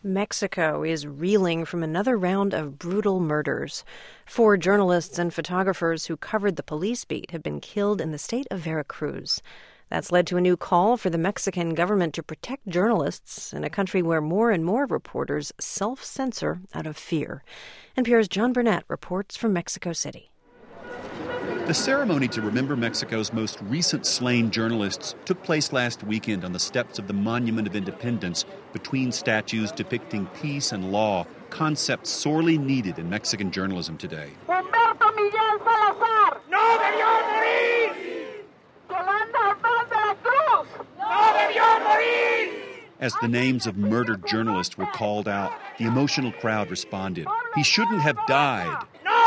Mexico is reeling from another round of brutal murders. 4 journalists and photographers who covered the police beat have been killed in the state of Veracruz. That's led to a new call for the Mexican government to protect journalists in a country where more and more reporters self-censor out of fear. NPR's John Burnett reports from Mexico City. The ceremony to remember Mexico's most recent slain journalists took place last weekend on the steps of the Monument of Independence, between statues depicting peace and law, concepts sorely needed in Mexican journalism today. Humberto Miguel Salazar! ¡No debió morir! Yolanda Alfaz de la Cruz! ¡No debió morir! As the names of murdered journalists were called out, the emotional crowd responded. He shouldn't have died.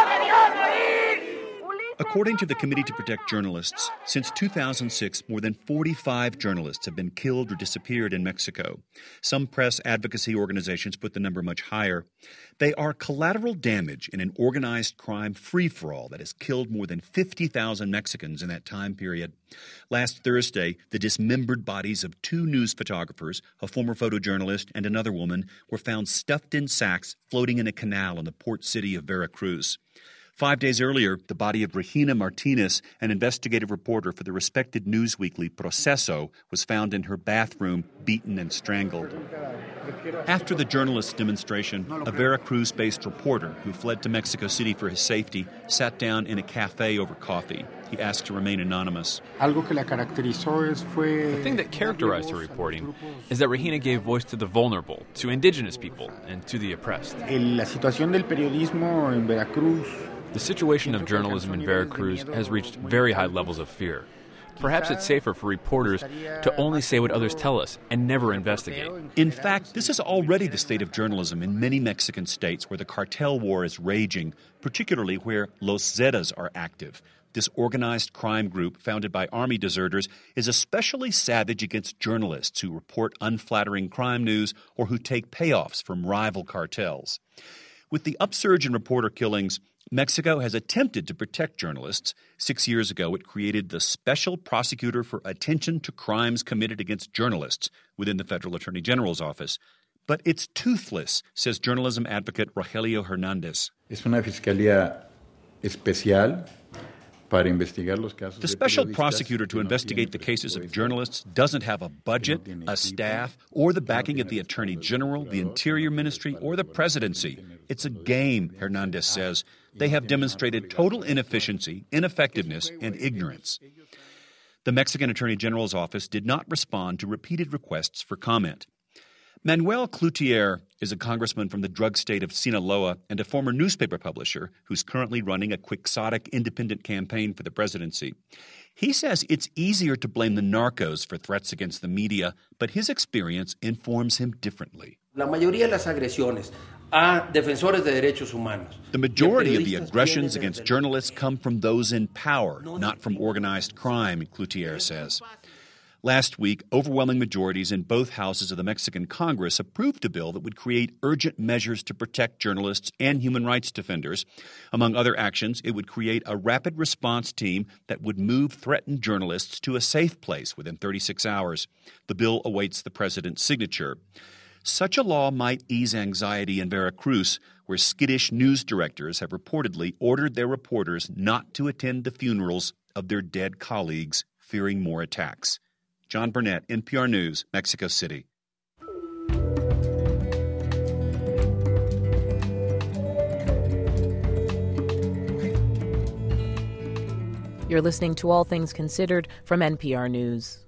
According to the Committee to Protect Journalists, since 2006, more than 45 journalists have been killed or disappeared in Mexico. Some press advocacy organizations put the number much higher. They are collateral damage in an organized crime free-for-all that has killed more than 50,000 Mexicans in that time period. Last Thursday, the dismembered bodies of 2 news photographers, a former photojournalist and another woman, were found stuffed in sacks floating in a canal in the port city of Veracruz. 5 days earlier, the body of Regina Martinez, an investigative reporter for the respected news weekly Proceso, was found in her bathroom, beaten and strangled. After the journalists' demonstration, a Veracruz-based reporter who fled to Mexico City for his safety sat down in a cafe over coffee. He asked to remain anonymous. The thing that characterized her reporting is that Regina gave voice to the vulnerable, to indigenous people, and to the oppressed. The situation of journalism in Veracruz has reached very high levels of fear. Perhaps it's safer for reporters to only say what others tell us and never investigate. In fact, this is already the state of journalism in many Mexican states where the cartel war is raging, particularly where Los Zetas are active. This organized crime group, founded by army deserters, is especially savage against journalists who report unflattering crime news or who take payoffs from rival cartels. With the upsurge in reporter killings, Mexico has attempted to protect journalists. 6 years ago, it created the Special Prosecutor for Attention to Crimes Committed Against Journalists within the Federal Attorney General's office. But it's toothless, says journalism advocate Rogelio Hernandez. The special prosecutor to investigate the cases of journalists doesn't have a budget, a staff, or the backing of the Attorney General, the Interior Ministry, or the presidency. It's a game, Hernandez says. They have demonstrated total inefficiency, ineffectiveness, and ignorance. The Mexican Attorney General's office did not respond to repeated requests for comment. Manuel Cloutier is a congressman from the drug state of Sinaloa and a former newspaper publisher who's currently running a quixotic independent campaign for the presidency. He says it's easier to blame the narcos for threats against the media, but his experience informs him differently. La mayoría de las agresiones a defensores de derechos humanos. The majority of the aggressions against journalists come from those in power, not from organized crime, Cloutier says. Last week, overwhelming majorities in both houses of the Mexican Congress approved a bill that would create urgent measures to protect journalists and human rights defenders. Among other actions, it would create a rapid response team that would move threatened journalists to a safe place within 36 hours. The bill awaits the president's signature. Such a law might ease anxiety in Veracruz, where skittish news directors have reportedly ordered their reporters not to attend the funerals of their dead colleagues, fearing more attacks. John Burnett, NPR News, Mexico City. You're listening to All Things Considered from NPR News.